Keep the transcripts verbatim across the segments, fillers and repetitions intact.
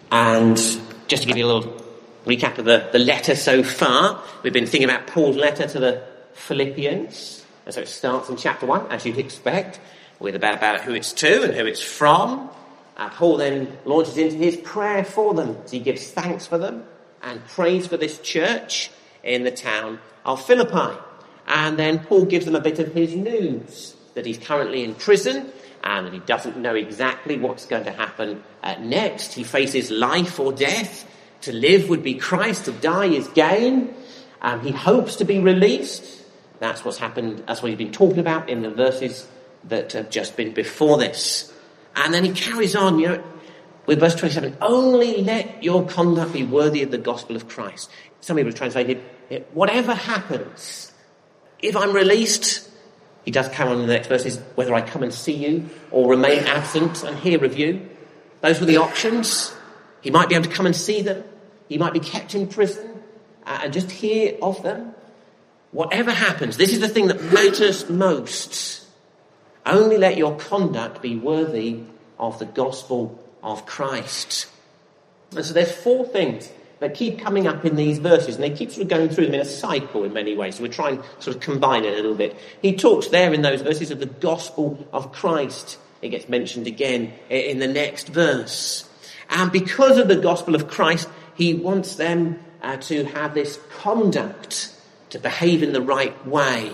And just to give you a little recap of the, the letter so far, we've been thinking about Paul's letter to the Philippians. And so it starts in chapter one, as you'd expect, with about, about who it's to and who it's from. Uh, Paul then launches into his prayer for them. So he gives thanks for them and praise for this church in the town of Philippi. And then Paul gives them a bit of his news, that he's currently in prison and that he doesn't know exactly what's going to happen uh, next. He faces life or death. To live would be Christ, to die is gain. Um, he hopes to be released. That's what's happened, that's what he's been talking about in the verses that have just been before this. And then he carries on, you know, with verse twenty-seven, only let your conduct be worthy of the gospel of Christ. Some people have translated it, whatever happens, if I'm released, he does carry on in the next verses, whether I come and see you or remain absent and hear of you. Those were the options. He might be able to come and see them. He might be kept in prison uh, and just hear of them. Whatever happens, this is the thing that matters most. Only let your conduct be worthy of the gospel of Christ. And so there's four things that keep coming up in these verses, and they keep sort of going through them in a cycle in many ways. So we're trying to sort of combine it a little bit. He talks there in those verses of the gospel of Christ. It gets mentioned again in the next verse. And because of the gospel of Christ, he wants them uh, to have this conduct, to behave in the right way.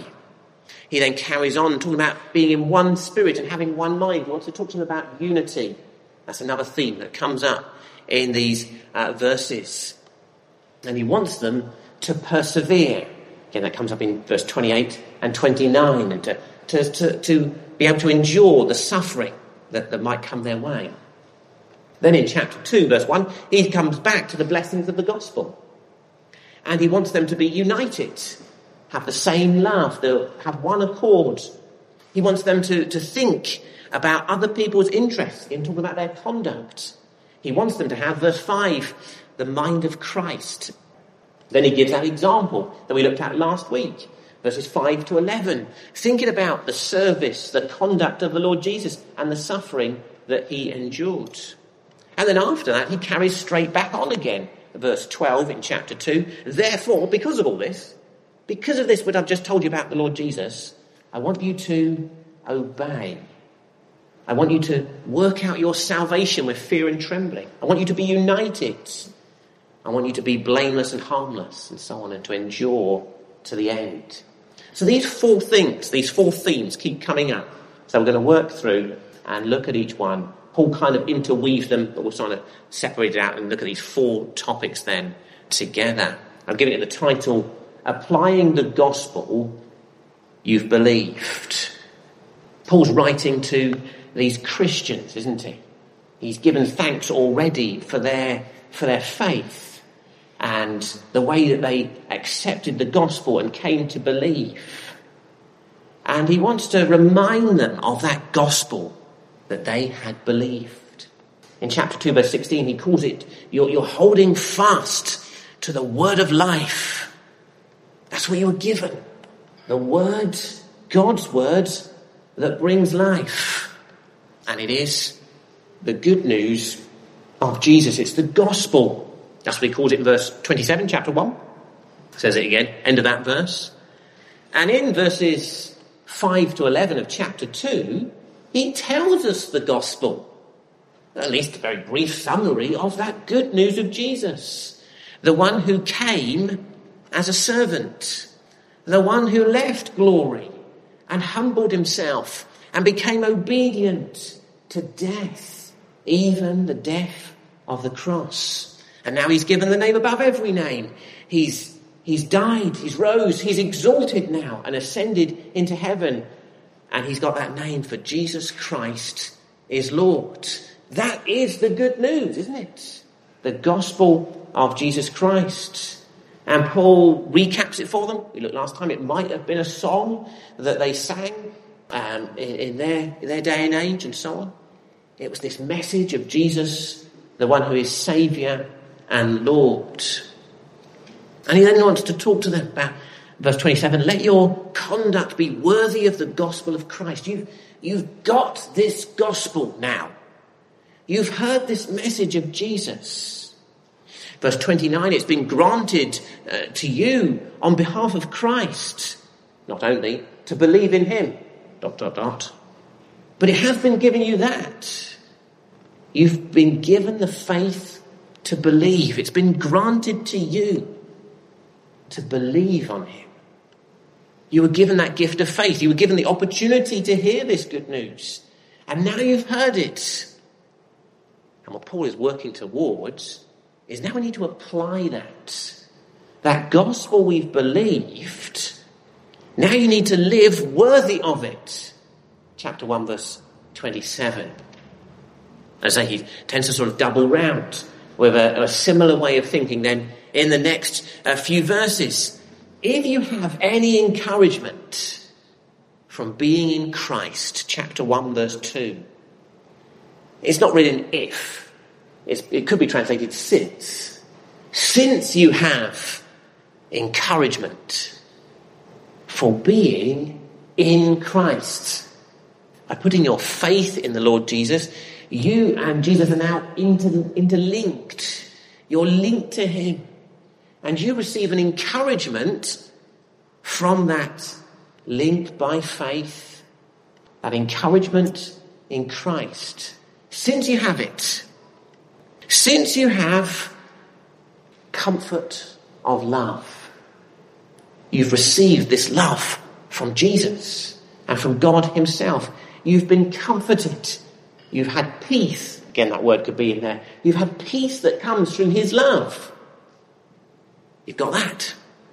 He then carries on talking about being in one spirit and having one mind. He wants to talk to them about unity. That's another theme that comes up in these uh, verses. And he wants them to persevere. Again, that comes up in verse twenty-eight and twenty-nine, and to, to, to, to be able to endure the suffering that, that might come their way. Then in chapter two, verse one, he comes back to the blessings of the gospel. And he wants them to be united, have the same love, they'll have one accord. He wants them to, to think about other people's interests in talking about their conduct. He wants them to have, verse five, the mind of Christ. Then he gives that example that we looked at last week, verses five to eleven, thinking about the service, the conduct of the Lord Jesus and the suffering that he endured. And then after that, he carries straight back on again, verse twelve in chapter two. Therefore, because of all this, because of this, what I've just told you about the Lord Jesus, I want you to obey. I want you to work out your salvation with fear and trembling. I want you to be united. I want you to be blameless and harmless and so on, and to endure to the end. So these four things, these four themes keep coming up. So we're going to work through and look at each one. Paul kind of interweaves them, but we're trying to separate it out and look at these four topics then together. I'm giving it the title, Applying the Gospel You've Believed. Paul's writing to these Christians, isn't he? He's given thanks already for their, for their faith and the way that they accepted the gospel and came to believe. And he wants to remind them of that gospel that they had believed. In chapter two, verse sixteen, he calls it, you're, you're holding fast to the word of life. That's what you were given. The word, God's word, that brings life. And it is the good news of Jesus. It's the gospel. That's what he calls it in verse twenty-seven, chapter one. Says it again, end of that verse. And in verses five to eleven of chapter two, he tells us the gospel, at least a very brief summary of that good news of Jesus. The one who came as a servant, the one who left glory and humbled himself and became obedient to death, even the death of the cross. And now he's given the name above every name. He's, he's died, he's rose, he's exalted now and ascended into heaven. And he's got that name, for Jesus Christ is Lord. That is the good news, isn't it? The gospel of Jesus Christ. And Paul recaps it for them. We looked last time, it might have been a song that they sang um, in, in, their, in their day and age and so on. It was this message of Jesus, the one who is Saviour and Lord. And he then wants to talk to them about verse twenty-seven, let your conduct be worthy of the gospel of Christ. You've, you've got this gospel now. You've heard this message of Jesus. Verse twenty-nine, it's been granted uh, to you on behalf of Christ, not only to believe in him, dot, dot, dot, but it has been given you that. You've been given the faith to believe. It's been granted to you to believe on him. You were given that gift of faith. You were given the opportunity to hear this good news. And now you've heard it. And what Paul is working towards is now we need to apply that. That gospel we've believed, now you need to live worthy of it. Chapter one, verse twenty-seven. As I say, he tends to sort of double round with a, a similar way of thinking then in the next uh, few verses. If you have any encouragement from being in Christ, chapter one, verse two, it's not really an if. It's, it could be translated since. Since you have encouragement for being in Christ, by putting your faith in the Lord Jesus, you and Jesus are now inter, interlinked. You're linked to him. And you receive an encouragement from that link by faith, that encouragement in Christ. Since you have it, since you have comfort of love, you've received this love from Jesus and from God himself. You've been comforted. You've had peace. Again, that word could be in there. You've had peace that comes from his love. You've got that.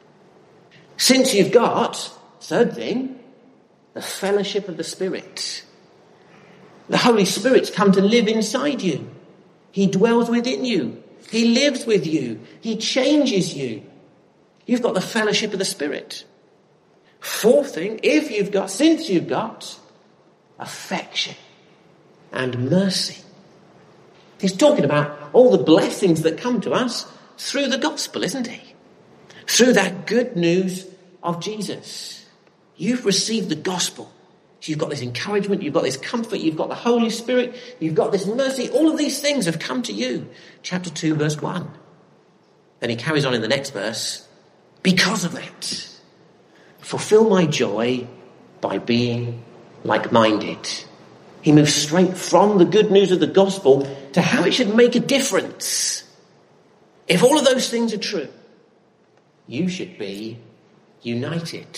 Since you've got, third thing, the fellowship of the Spirit. The Holy Spirit's come to live inside you. He dwells within you. He lives with you. He changes you. You've got the fellowship of the Spirit. Fourth thing, if you've got, since you've got affection and mercy. He's talking about all the blessings that come to us through the gospel, isn't he? Through that good news of Jesus. You've received the gospel. So you've got this encouragement, you've got this comfort, you've got the Holy Spirit, you've got this mercy. All of these things have come to you. Chapter two, verse one. Then he carries on in the next verse. Because of that, fulfill my joy by being like-minded. He moves straight from the good news of the gospel to how it should make a difference. If all of those things are true, you should be united.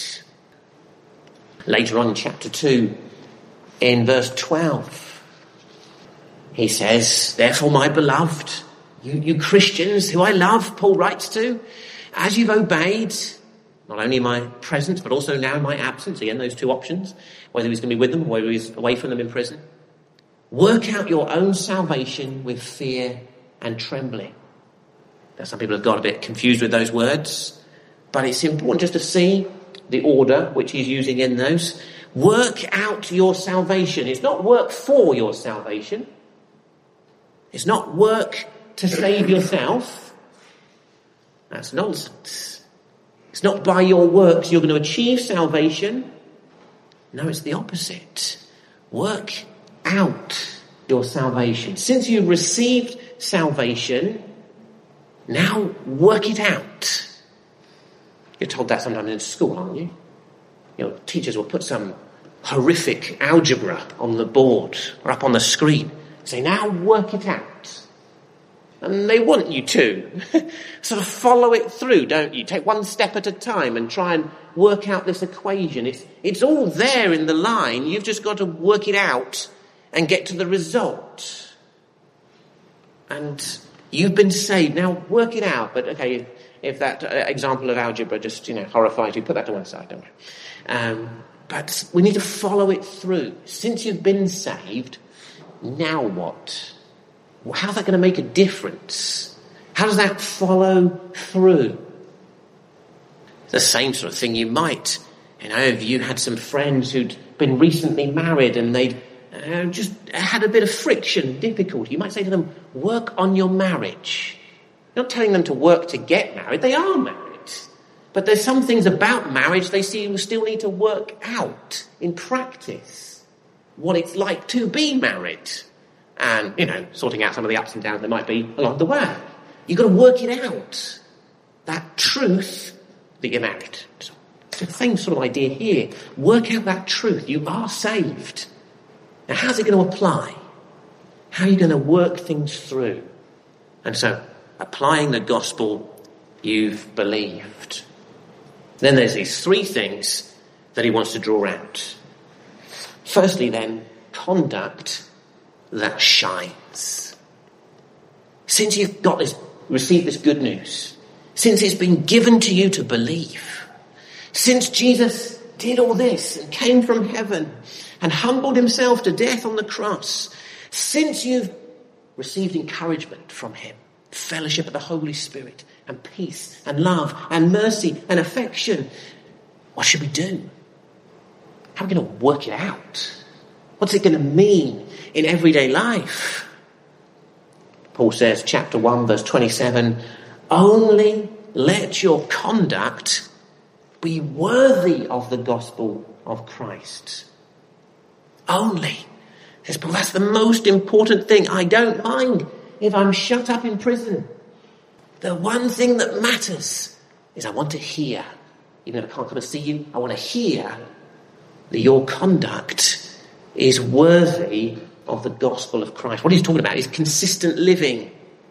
Later on in chapter two, in verse twelve, he says, therefore, my beloved, you, you Christians who I love, Paul writes to, as you've obeyed, not only in my presence, but also now in my absence, again, those two options, whether he's going to be with them or whether he's away from them in prison, work out your own salvation with fear and trembling. Now, some people have got a bit confused with those words, but it's important just to see the order which he's using in those. Work out your salvation. It's not work for your salvation. It's not work to save yourself. That's nonsense. It's not by your works you're going to achieve salvation. No, it's the opposite. Work out your salvation. Since you've received salvation, now work it out. You're told that sometimes in school, aren't you? You know, teachers will put some horrific algebra on the board or up on the screen. Say, now work it out. And they want you to sort of follow it through, don't you? Take one step at a time and try and work out this equation. It's, it's all there in the line. You've just got to work it out and get to the result. And you've been saved. Now work it out. But okay, if, if that uh, example of algebra just, you know, horrifies you, put that to one side, don't worry. Um, but we need to follow it through. Since you've been saved, now what? How's that going to make a difference? How does that follow through? The same sort of thing you might, you know, if you had some friends who'd been recently married and they'd uh, just had a bit of friction, difficulty, you might say to them, work on your marriage. You're not telling them to work to get married. They are married. But there's some things about marriage they see you still need to work out in practice. What it's like to be married. and, you know, sorting out some of the ups and downs there might be along the way. You've got to work it out. That truth that you're married. It's the same sort of idea here. Work out that truth. You are saved. Now, how's it going to apply? How are you going to work things through? And so, applying the gospel you've believed. Then there's these three things that he wants to draw out. Firstly, then, conduct that shines. Since you've got this, received this good news, since it's been given to you to believe, since Jesus did all this and came from heaven and humbled himself to death on the cross, since you've received encouragement from him, fellowship of the Holy Spirit and peace and love and mercy and affection, what should we do? How are we going to work it out? What's it going to mean in everyday life? Paul says, chapter one, verse twenty-seven, only let your conduct be worthy of the gospel of Christ. Only. Says Paul, that's the most important thing. I don't mind if I'm shut up in prison. The one thing that matters is I want to hear. Even if I can't come and see you, I want to hear that your conduct is worthy of the gospel of Christ. What he's talking about is consistent living.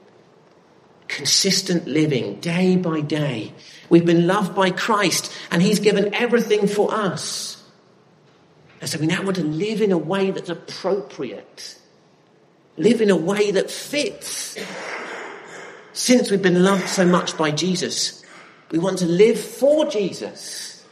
Consistent living, day by day. We've been loved by Christ, and he's given everything for us. And so we now want to live in a way that's appropriate. Live in a way that fits. Since we've been loved so much by Jesus, we want to live for Jesus.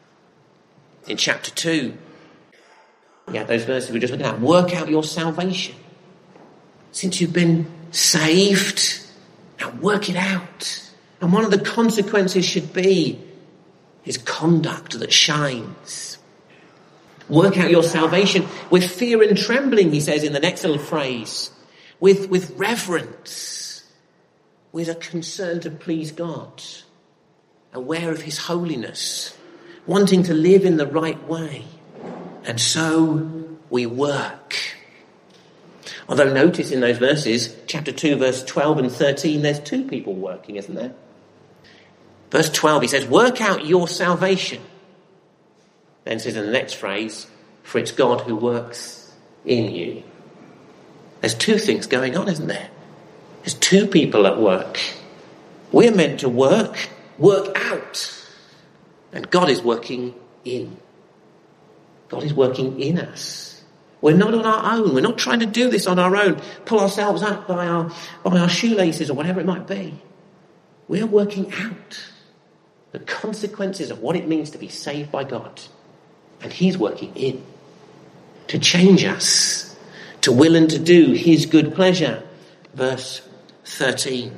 In chapter two, yeah, those verses we just looked at. Work out your salvation. Since you've been saved, now work it out. And one of the consequences should be his conduct that shines. Work out your salvation with fear and trembling, he says in the next little phrase. With, with reverence. With a concern to please God. Aware of his holiness. Wanting to live in the right way. And so we work. Although notice in those verses, chapter two, verse twelve and thirteen, there's two people working, isn't there? Verse twelve, he says, work out your salvation. Then says in the next phrase, for it's God who works in you. There's two things going on, isn't there? There's two people at work. We're meant to work, work out. And God is working in. God is working in us. We're not on our own. We're not trying to do this on our own, pull ourselves up by our, by our shoelaces or whatever it might be. We're working out the consequences of what it means to be saved by God. And he's working in to change us, to will and to do his good pleasure. Verse thirteen.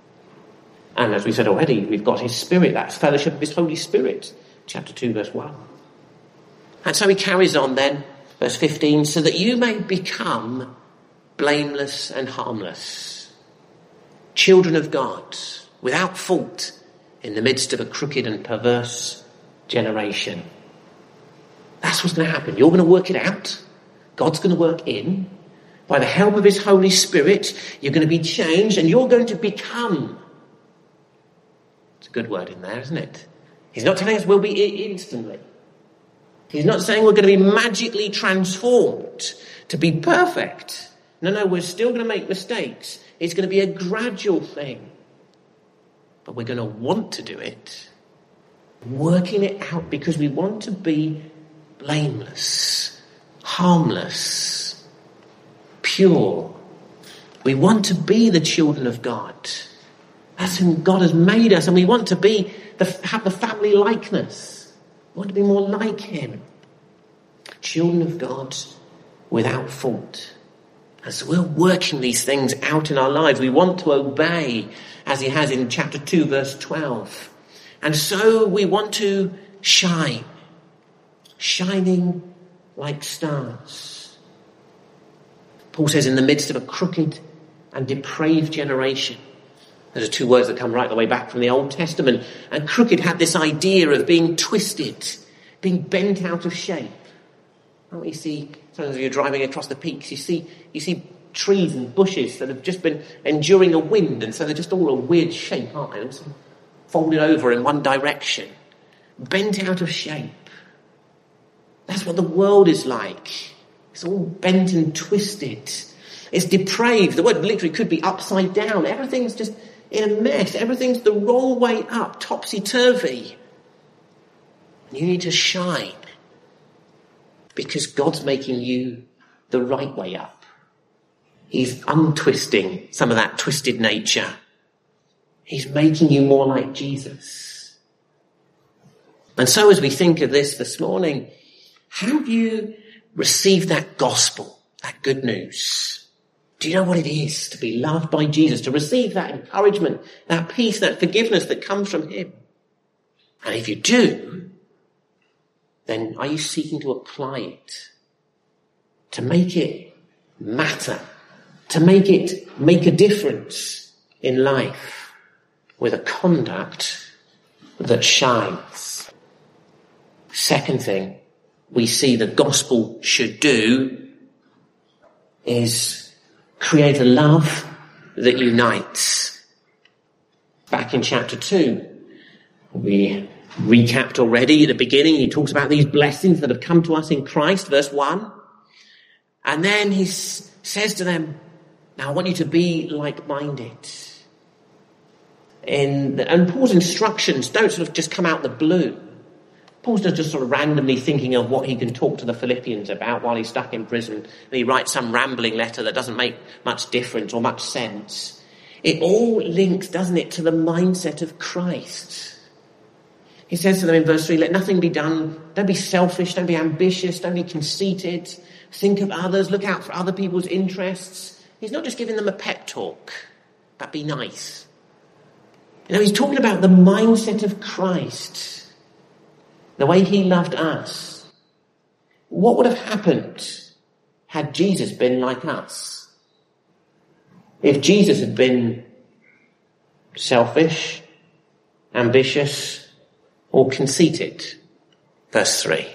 And as we said already, we've got his Spirit, that's fellowship of his Holy Spirit. Chapter two, verse one. And so he carries on then, verse fifteen, so that you may become blameless and harmless, children of God, without fault, in the midst of a crooked and perverse generation. That's what's going to happen. You're going to work it out. God's going to work in. By the help of his Holy Spirit, you're going to be changed and you're going to become. It's a good word in there, isn't it? He's not telling us we'll be instantly. He's not saying we're going to be magically transformed to be perfect. No, no, we're still going to make mistakes. It's going to be a gradual thing. But we're going to want to do it. Working it out because we want to be blameless, harmless, pure. We want to be the children of God. That's who God has made us, and we want to be the, have the family likeness. We want to be more like him. Children of God without fault. As we're working these things out in our lives, we want to obey, as he has in chapter two, verse twelve. And so we want to shine. Shining like stars. Paul says, in the midst of a crooked and depraved generation. Those are two words that come right the way back from the Old Testament. And crooked had this idea of being twisted, being bent out of shape. Oh, you see, sometimes you're driving across the peaks, you see, you see trees and bushes that have just been enduring a wind, and so they're just all a weird shape, aren't they? They're sort of folded over in one direction, bent out of shape. That's what the world is like. It's all bent and twisted. It's depraved. The word literally could be upside down. Everything's just in a mess. Everything's the wrong way up, topsy-turvy. And you need to shine because God's making you the right way up. He's untwisting some of that twisted nature. He's making you more like Jesus. And so as we think of this this morning, how do you receive that gospel, that good news? Do you know what it is to be loved by Jesus, to receive that encouragement, that peace, that forgiveness that comes from him? And if you do, then are you seeking to apply it, to make it matter, to make it make a difference in life with a conduct that shines? Second thing we see the gospel should do is create a love that unites. Back in chapter two, we recapped already at the beginning, he talks about these blessings that have come to us in Christ, verse one. And then he s- says to them, now I want you to be like-minded. In the, and Paul's instructions don't sort of just come out the blue. Paul's not just sort of randomly thinking of what he can talk to the Philippians about while he's stuck in prison, and he writes some rambling letter that doesn't make much difference or much sense. It all links, doesn't it, to the mindset of Christ. He says to them in verse three, let nothing be done. Don't be selfish. Don't be ambitious. Don't be conceited. Think of others. Look out for other people's interests. He's not just giving them a pep talk, but be nice. You know, he's talking about the mindset of Christ. The way he loved us. What would have happened had Jesus been like us? If Jesus had been selfish, ambitious, or conceited? Verse three.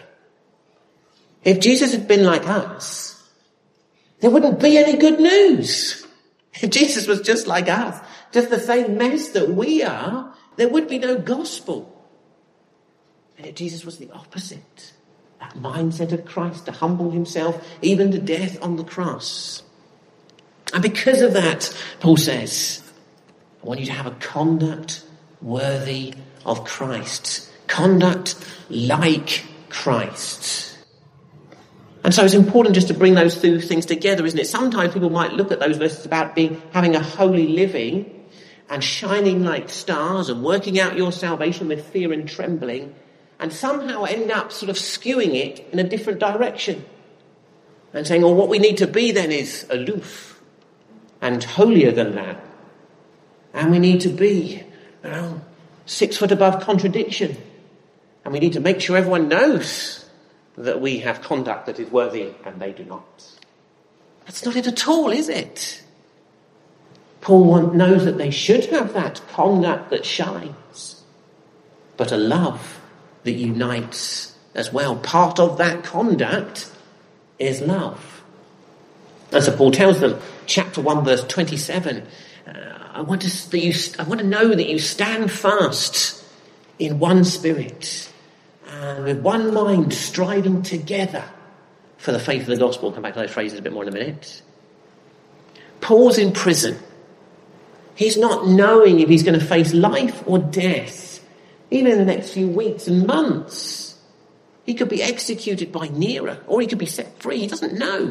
If Jesus had been like us, there wouldn't be any good news. If Jesus was just like us, just the same mess that we are, there would be no gospel. And yet Jesus was the opposite. That mindset of Christ to humble himself even to death on the cross. And because of that, Paul says, I want you to have a conduct worthy of Christ. Conduct like Christ. And so it's important just to bring those two things together, isn't it? Sometimes people might look at those verses about being having a holy living and shining like stars and working out your salvation with fear and trembling, and somehow end up sort of skewing it in a different direction. And saying, well, what we need to be then is aloof and holier than that. And we need to be, you know, six foot above contradiction. And we need to make sure everyone knows that we have conduct that is worthy, and they do not. That's not it at all, is it? Paul knows that they should have that conduct that shines, but a love that unites as well. Part of that conduct is love. And so Paul tells them, chapter one, verse twenty-seven, uh, I want to that you, I want to know that you stand fast in one spirit, and with one mind, striving together for the faith of the gospel. I'll come back to those phrases a bit more in a minute. Paul's in prison. He's not knowing if he's going to face life or death, even in the next few weeks and months. He could be executed by Nero, or he could be set free. He doesn't know.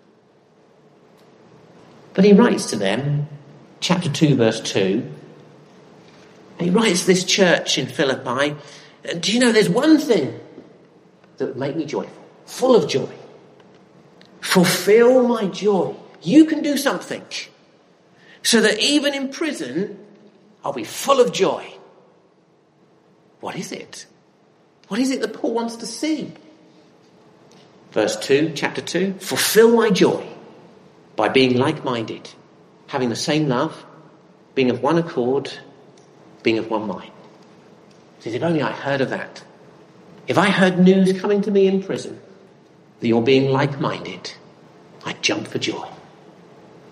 But he writes to them, chapter two, verse two. He writes to this church in Philippi, do you know there's one thing that would make me joyful, full of joy. Fulfill my joy. You can do something so that even in prison, I'll be full of joy. What is it? What is it that Paul wants to see? Verse two, chapter two, fulfill my joy by being like-minded, having the same love, being of one accord, being of one mind. He says, if only I heard of that. If I heard news coming to me in prison that you're being like-minded, I'd jump for joy.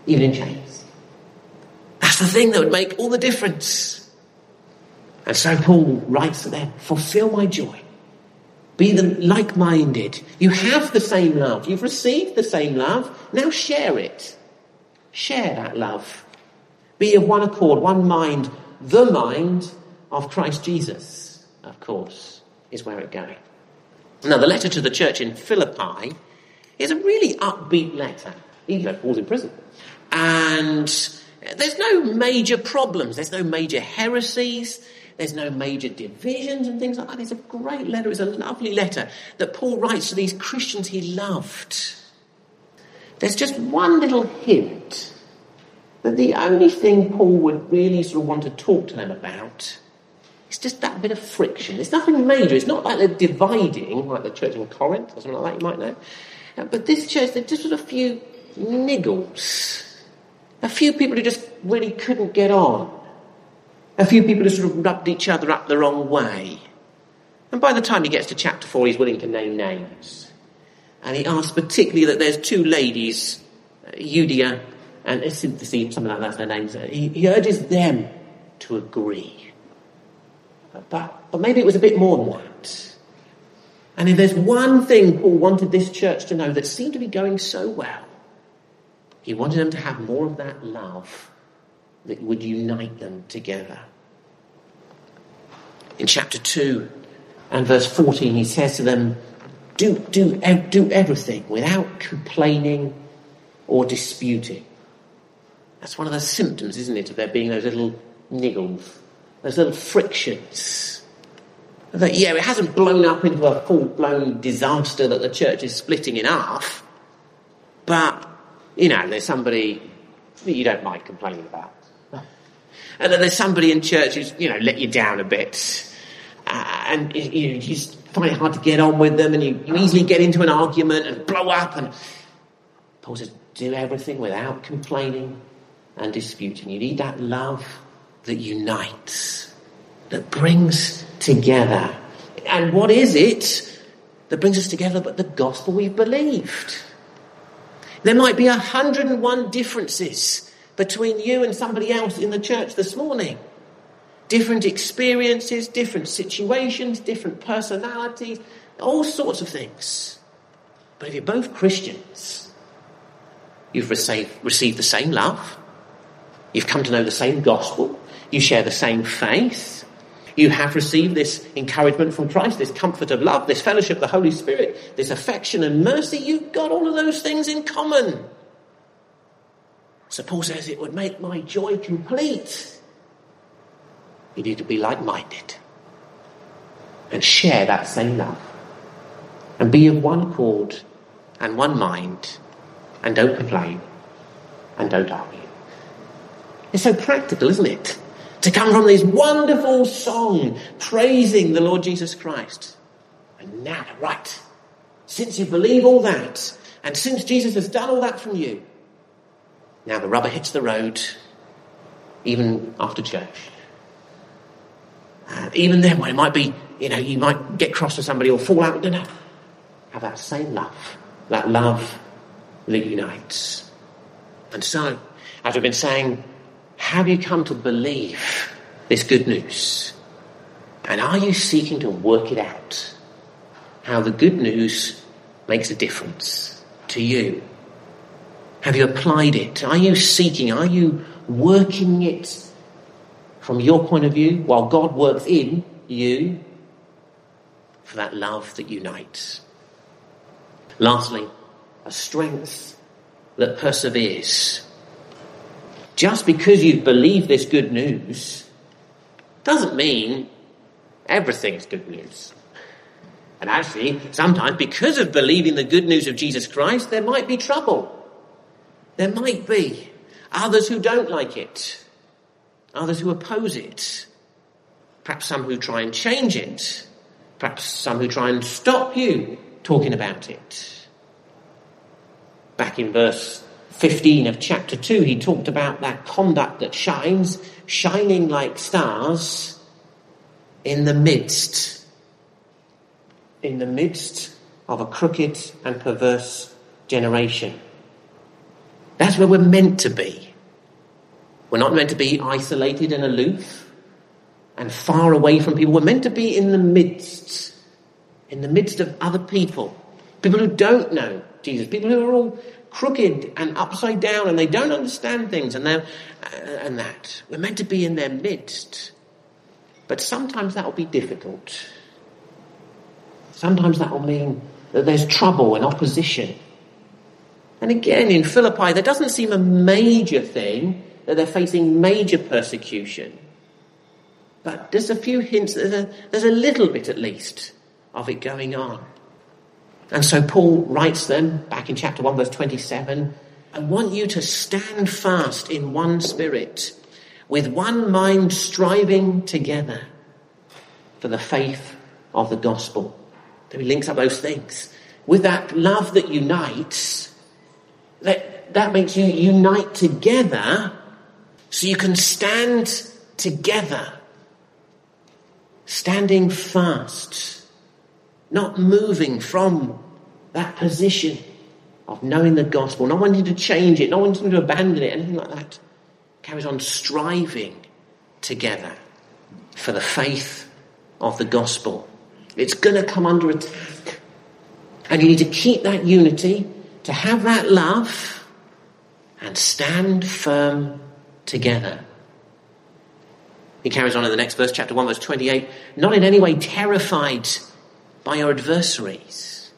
even in chains. That's the thing that would make all the difference. And so Paul writes to them, fulfill my joy. Be them like-minded. You have the same love. You've received the same love. Now share it. Share that love. Be of one accord, one mind. The mind of Christ Jesus, of course, is where it's going. Now, the letter to the church in Philippi is a really upbeat letter, even though Paul's in prison. And there's no major problems. There's no major heresies. There's no major divisions and things like that. It's a great letter. It's a lovely letter that Paul writes to these Christians he loved. There's just one little hint that the only thing Paul would really sort of want to talk to them about is just that bit of friction. It's nothing major. It's not like they're dividing, like the church in Corinth or something like that, you might know. But this church, there's just sort of a few niggles. A few people who just really couldn't get on. A few people who sort of rubbed each other up the wrong way. And by the time he gets to chapter four, he's willing to name names. And he asks particularly that there's two ladies, Euodia and Syntyche, something like that's their names. He, he urges them to agree. But, but maybe it was a bit more than that. And if there's one thing Paul wanted this church to know that seemed to be going so well, he wanted them to have more of that love that would unite them together. In chapter two and verse fourteen, he says to them, do, do, do everything without complaining or disputing. That's one of the symptoms, isn't it, of there being those little niggles, those little frictions. That, yeah, it hasn't blown up into a full-blown disaster that the church is splitting in half, but, you know, there's somebody that you don't mind complaining about. And then there's somebody in church who's, you know, let you down a bit. Uh, and you, you just find it hard to get on with them, and you, you easily get into an argument and blow up. And Paul says, do everything without complaining and disputing. You need that love that unites, that brings together. And what is it that brings us together but the gospel we've believed? There might be one hundred and one differences between you and somebody else in the church this morning. Different experiences, different situations, different personalities, all sorts of things. But if you're both Christians, you've received, received the same love, you've come to know the same gospel, you share the same faith, you have received this encouragement from Christ, this comfort of love, this fellowship of the Holy Spirit, this affection and mercy, you've got all of those things in common. So Paul says it would make my joy complete. You need to be like-minded and share that same love and be of one accord and one mind and don't complain and don't argue. It's so practical, isn't it? To come from this wonderful song praising the Lord Jesus Christ. And now, right, since you believe all that and since Jesus has done all that from you, now the rubber hits the road, even after church. And even then, when it might be, you know, you might get cross with somebody or fall out with dinner, have that same love, that love that unites. And so, as we've been saying, have you come to believe this good news? And are you seeking to work it out? How the good news makes a difference to you? Have you applied it? Are you seeking, are you working it from your point of view while God works in you for that love that unites? Lastly, a strength that perseveres. Just because you've believed this good news doesn't mean everything's good news. And actually, sometimes because of believing the good news of Jesus Christ, there might be trouble. There might be others who don't like it, others who oppose it, perhaps some who try and change it, perhaps some who try and stop you talking about it. Back in verse fifteen of chapter two, he talked about that conduct that shines, shining like stars in the midst, in the midst of a crooked and perverse generation. That's where we're meant to be. We're not meant to be isolated and aloof and far away from people. We're meant to be in the midst, in the midst of other people. People who don't know Jesus, people who are all crooked and upside down and they don't understand things and they're, uh, and that. We're meant to be in their midst. But sometimes that will be difficult. Sometimes that will mean that there's trouble and opposition. And again, in Philippi, there doesn't seem a major thing that they're facing major persecution. But there's a few hints, there's a, there's a little bit at least of it going on. And so Paul writes them back in chapter one, verse twenty-seven, I want you to stand fast in one spirit, with one mind striving together for the faith of the gospel. So he links up those things. With that love that unites, that, that makes you unite together so you can stand together, standing fast. Not moving from that position of knowing the gospel, not wanting to change it, not wanting to abandon it, anything like that. Carries on striving together for the faith of the gospel. It's going to come under attack. And you need to keep that unity, to have that love, and stand firm together. He carries on in the next verse, chapter one, verse twenty-eight, not in any way terrified by your adversaries.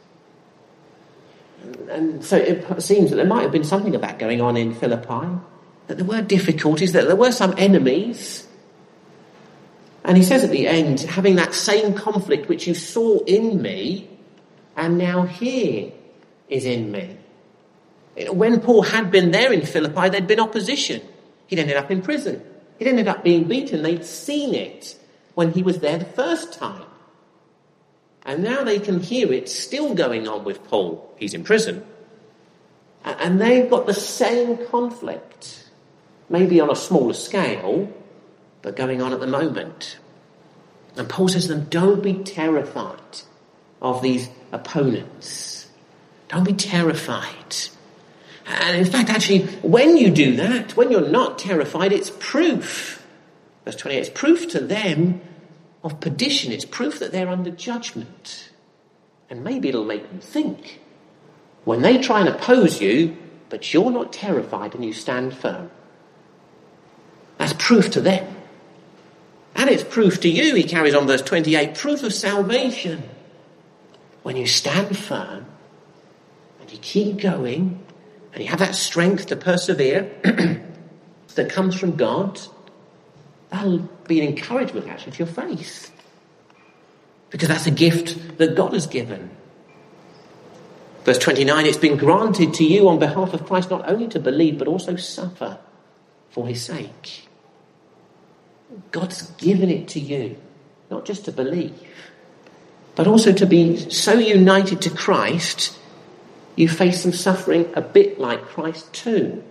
And so it seems that there might have been something of that going on in Philippi, that there were difficulties, that there were some enemies. And he says at the end, having that same conflict which you saw in me, and now here is in me. When Paul had been there in Philippi, there'd been opposition. He'd ended up in prison. He'd ended up being beaten. They'd seen it when he was there the first time. And now they can hear it still going on with Paul. He's in prison. And they've got the same conflict. Maybe on a smaller scale, but going on at the moment. And Paul says to them, don't be terrified of these opponents. Don't be terrified. And in fact, actually, when you do that, when you're not terrified, it's proof. Verse twenty-eight, it's proof to them of perdition. It's proof that they're under judgment. And maybe it'll make them think. When they try and oppose you, but you're not terrified and you stand firm. That's proof to them. And it's proof to you, he carries on verse twenty-eight, proof of salvation. When you stand firm and you keep going and you have that strength to persevere that comes from God, that'll be an encouragement actually to your faith. Because that's a gift that God has given. Verse twenty-nine, it's been granted to you on behalf of Christ not only to believe but also suffer for his sake. God's given it to you, not just to believe, but also to be so united to Christ, you face some suffering a bit like Christ too.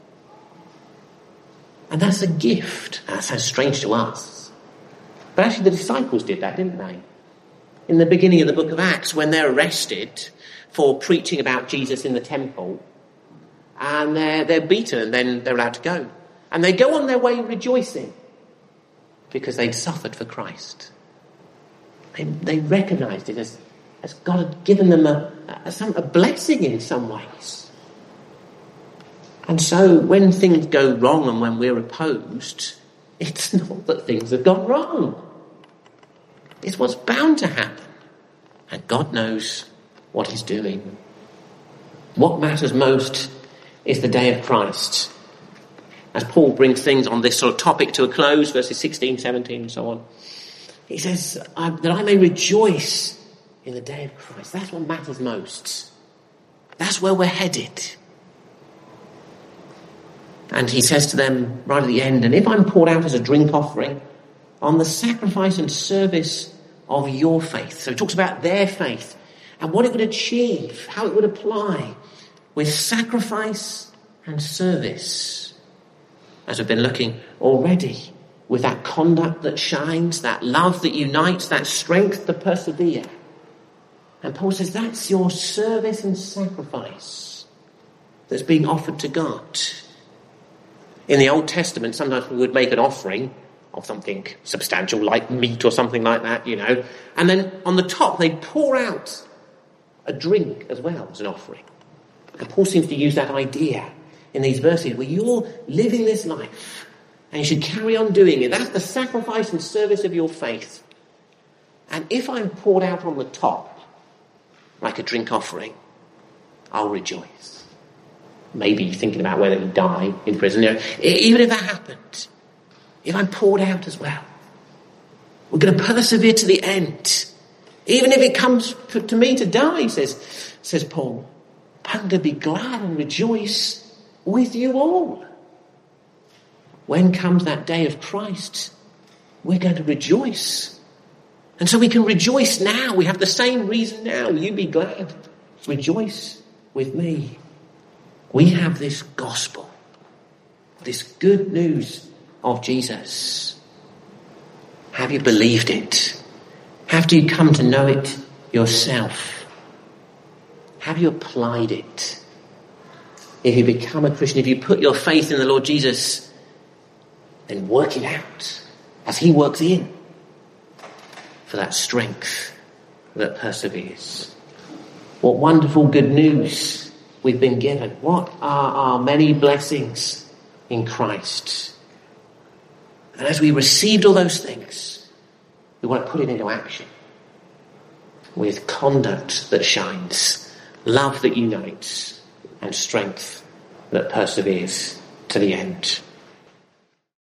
And that's a gift. That sounds strange to us. But actually the disciples did that, didn't they? In the beginning of the book of Acts, when they're arrested for preaching about Jesus in the temple, and they're, they're beaten and then they're allowed to go. And they go on their way rejoicing because they'd suffered for Christ. They, they recognised it as, as God had given them a, a, some, a blessing in some ways. And so when things go wrong and when we're opposed, it's not that things have gone wrong. It's what's bound to happen. And God knows what he's doing. What matters most is the day of Christ. As Paul brings things on this sort of topic to a close, verses sixteen, seventeen and so on, he says, that I may rejoice in the day of Christ. That's what matters most. That's where we're headed. And he says to them right at the end, and if I'm poured out as a drink offering on the sacrifice and service of your faith. So he talks about their faith and what it would achieve, how it would apply with sacrifice and service. As we've been looking already, with that conduct that shines, that love that unites, that strength to persevere. And Paul says that's your service and sacrifice. that's being offered to God. In the Old Testament, sometimes we would make an offering of something substantial, like meat or something like that, you know, and then on the top they'd pour out a drink as well as an offering. And Paul seems to use that idea in these verses where you're living this life and you should carry on doing it. That's the sacrifice and service of your faith. And if I'm poured out on the top, like a drink offering, I'll rejoice. Maybe thinking about whether he died in prison. You know, even if that happened, if I'm poured out as well, we're going to persevere to the end. Even if it comes to me to die, says, says Paul, I'm going to be glad and rejoice with you all. When comes that day of Christ, we're going to rejoice. And so we can rejoice now. We have the same reason now. You be glad. Rejoice with me. We have this gospel, this good news of Jesus. Have you believed it? Have you come to know it yourself? Have you applied it? If you become a Christian, if you put your faith in the Lord Jesus, then work it out as he works in for that strength that perseveres. What wonderful good news we've been given. What are our many blessings in Christ? And as we received all those things, we want to put it into action with conduct that shines, love that unites, and strength that perseveres to the end.